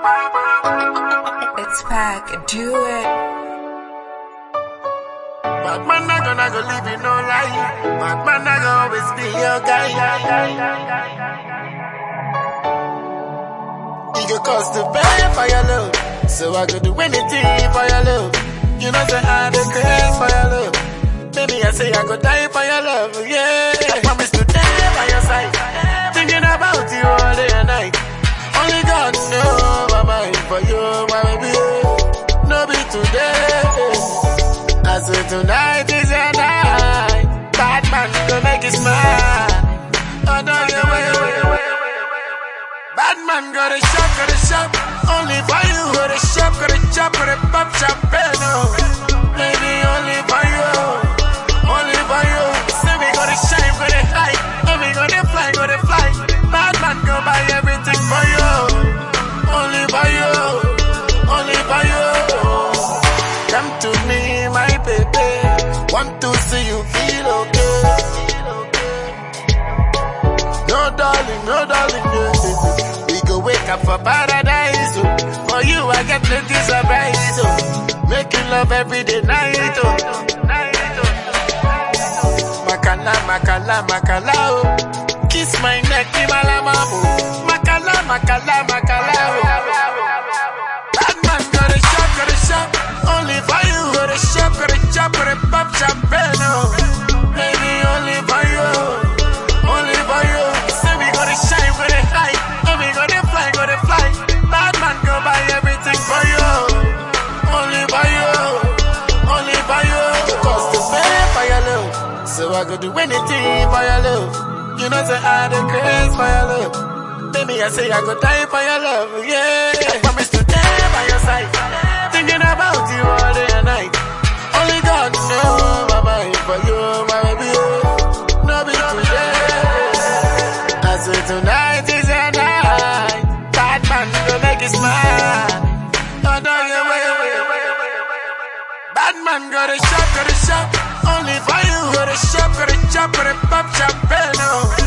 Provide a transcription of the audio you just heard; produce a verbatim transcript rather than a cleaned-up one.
It's Pac, do it. Bad man, I gonna go leave you no lie. Bad man, I gonna always be your guy. He go cost to pay for your love, so I could do anything for your love. You know say I dey crazy for your love. Baby, I say I go die for your love, yeah. I promise to die by your side, thinking about you all day and night. Only God knows my mind for you, my baby. No be today, I say tonight is your night. Bad man gonna make you smile. Oh no, you wait, wait, wait. Bad man got a shop, got a shop. Only for you, got a shop, got a chop, got a pop champagne. Oh, baby, only for you, only for you. Say we gotta shine, gotta hide, and we gonna fly, gotta fly. Bad man go buy everything for you, only for you, only for you. Come to me, my baby. Want to see you feel okay. No darling, no darling, yeah. We go wake up for paradise. Oh. For you, I get plenty surprise. Oh. Making love every day, night. Oh. Makala, makala, makala. Oh. Kiss my neck, Imalama. Oh. Makala, makala, makala. Oh. Bad man got a shop, got a shop. Only for you, got a shop, got a chop, got a pop champagne. Oh. Baby, only for you, only for you. Say we gotta shine, gotta hide, and we gotta fly, gotta fly. Bad man go buy everything for you, only for you, only for you. Cause to pay for your love, so I could do anything for your love. You know say I the craze for your love. Baby, I say I go die for your love, yeah. I promise to die by your side, thinking about you all day and night. Only God knows my mind for you, my baby. No be today. I say tonight is your night. Bad man gonna make you smile. Oh no, you wait, wait, wait, wait. Bad man got a shop, got a shop. Only for you, got a shop, got a chop, got a pop champagne. Oh.